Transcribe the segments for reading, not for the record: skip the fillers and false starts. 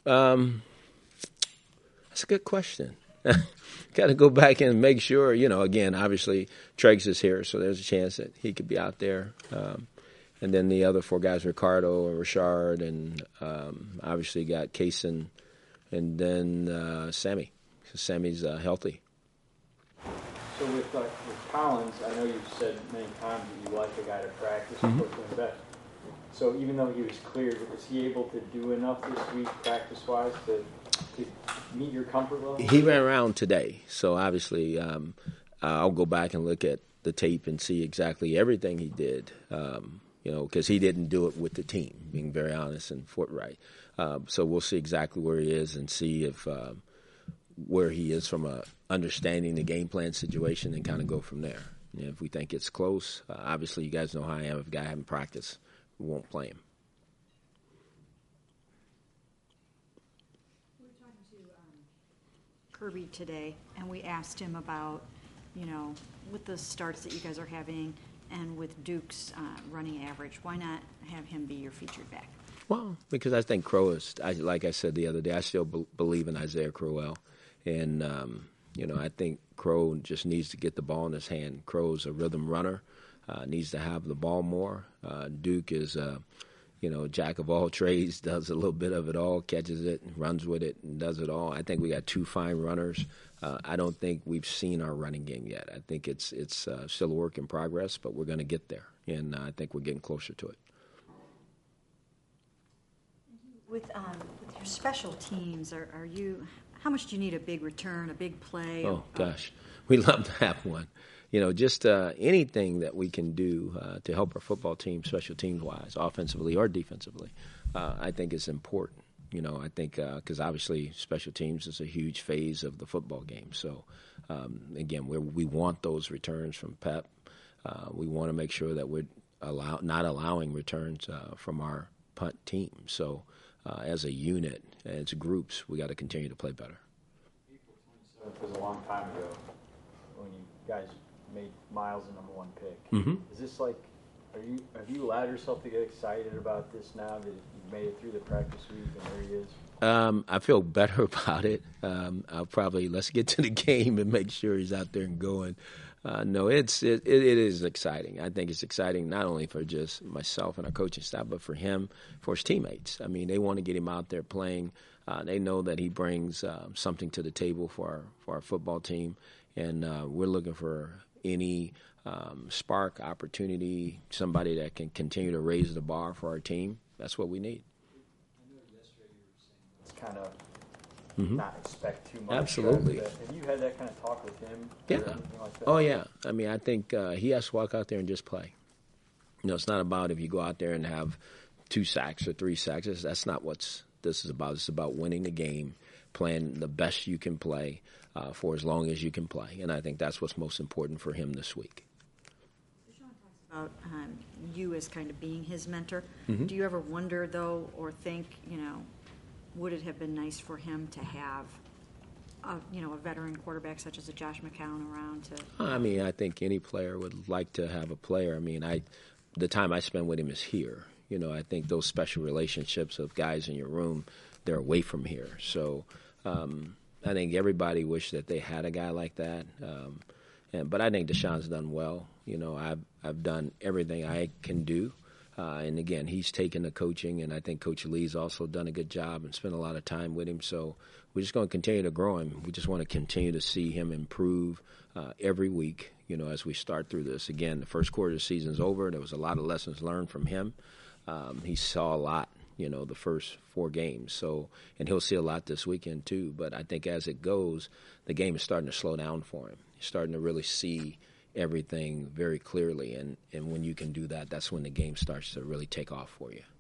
Um, that's a good question. Got to go back and make sure, again, obviously Treggs is here, so there's a chance that he could be out there. And then the other four guys, Ricardo and Richard, and obviously got Kaysen, and then Sammy. Sammy's healthy. So with Collins, I know you've said many times that you like a guy to practice Mm-hmm. and to invest. So even though he was cleared, was he able to do enough this week practice-wise to meet your comfort level? He ran around today, so obviously I'll go back and look at the tape and see exactly everything he did, because he didn't do it with the team, being very honest and forthright. So we'll see exactly where he is and see if where he is from a understanding the game plan situation and kind of go from there. If we think it's close, obviously you guys know how I am. If a guy hasn't practiced, we won't play him. We were talking to Kirby today, and we asked him about, with the starts that you guys are having and with Duke's running average, why not have him be your featured back? Well, because I think Crow is, like I said the other day, I still believe in Isaiah Crowell. And, I think Crow just needs to get the ball in his hand. Crow's a rhythm runner, needs to have the ball more. Duke is, jack of all trades, does a little bit of it all, catches it, runs with it, and does it all. I think we got two fine runners. I don't think we've seen our running game yet. I think it's still a work in progress, but we're going to get there. And I think we're getting closer to it. With your special teams, are you? How much do you need a big return, a big play? Oh gosh, we love to have one. Just anything that we can do to help our football team, special teams wise, offensively or defensively, I think is important. I think because obviously special teams is a huge phase of the football game. So again, we want those returns from Pep. We want to make sure that we're not allowing returns from our punt team. So. As a unit, as groups, we got to continue to play better. April 27th was a long time ago when you guys made Miles the number one pick. Mm-hmm. Is this like, have you allowed yourself to get excited about this now that you've made it through the practice week and there he is? I feel better about it. Let's get to the game and make sure he's out there and going. No, it is exciting. I think it's exciting not only for just myself and our coaching staff, but for him, for his teammates. I mean, they want to get him out there playing. They know that he brings something to the table for our football team, and we're looking for any spark, opportunity, somebody that can continue to raise the bar for our team. That's what we need. I know yesterday you were saying it's kind of not expect too much. Absolutely. Have you had that kind of talk with him? Yeah. Or anything like that? Oh, yeah. I mean, I think he has to walk out there and just play. It's not about if you go out there and have 2 sacks or 3 sacks. That's not what this is about. It's about winning the game, playing the best you can play for as long as you can play. And I think that's what's most important for him this week. Sean talks about you as kind of being his mentor. Mm-hmm. Do you ever wonder, though, or think, would it have been nice for him to have, a veteran quarterback such as a Josh McCown around to? I mean, I think any player would like to have a player. I mean, the time I spend with him is here. I think those special relationships of guys in your room, they're away from here. So I think everybody wished that they had a guy like that. But I think Deshaun's done well. I've done everything I can do. And again, he's taken the coaching, and I think Coach Lee's also done a good job and spent a lot of time with him. So we're just going to continue to grow him. We just want to continue to see him improve every week, as we start through this. Again, the first quarter of the season's over. There was a lot of lessons learned from him. He saw a lot, the first 4 games. So, and he'll see a lot this weekend too. But I think as it goes, the game is starting to slow down for him. He's starting to really see everything very clearly, and when you can do that, that's when the game starts to really take off for you.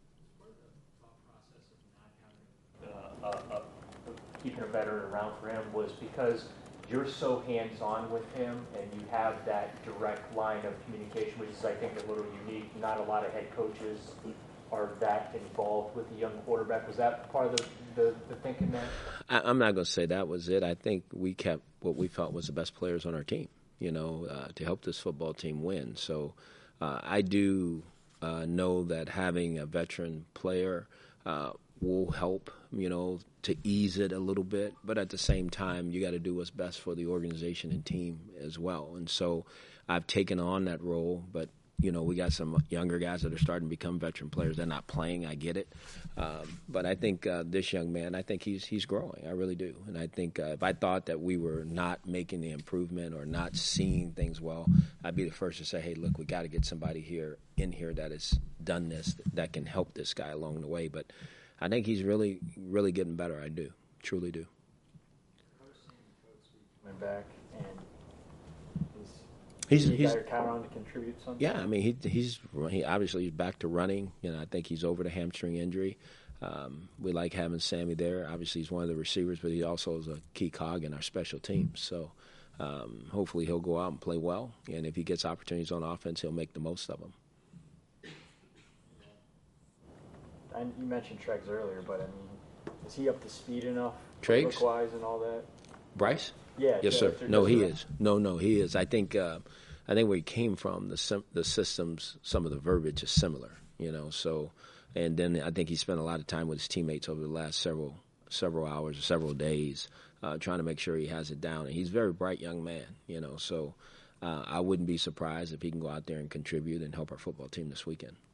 Keeping a veteran around for him was because you're so hands-on with him and you have that direct line of communication, which is, I think, a little unique. Not a lot of head coaches are that involved with the young quarterback. Was that part of the thinking there? I'm not going to say that was it. I think we kept what we felt was the best players on our team, to help this football team win. So I do know that having a veteran player will help, to ease it a little bit, but at the same time, you got to do what's best for the organization and team as well. And so I've taken on that role, but we got some younger guys that are starting to become veteran players. They're not playing. I get it. But I think this young man, I think he's growing. I really do. And I think if I thought that we were not making the improvement or not seeing things well, I'd be the first to say, hey, look, we got to get somebody in here that has done this, that can help this guy along the way. But I think he's really, really getting better. I do. Truly do. Coming back, and He's got count on to contribute something. Yeah, I mean he obviously he's back to running. I think he's over the hamstring injury. We like having Sammy there. Obviously he's one of the receivers, but he also is a key cog in our special teams. So hopefully he'll go out and play well, and if he gets opportunities on offense, he'll make the most of them. And you mentioned Treggs earlier, but I mean, is he up to speed enough, Treggs? look-wise and all that? Bryce? Yeah. Yes, sir. No, he is. No, he is. I think where he came from, the systems, some of the verbiage is similar. So, and then I think he spent a lot of time with his teammates over the last several hours or several days, trying to make sure he has it down. And he's a very bright young man. So I wouldn't be surprised if he can go out there and contribute and help our football team this weekend.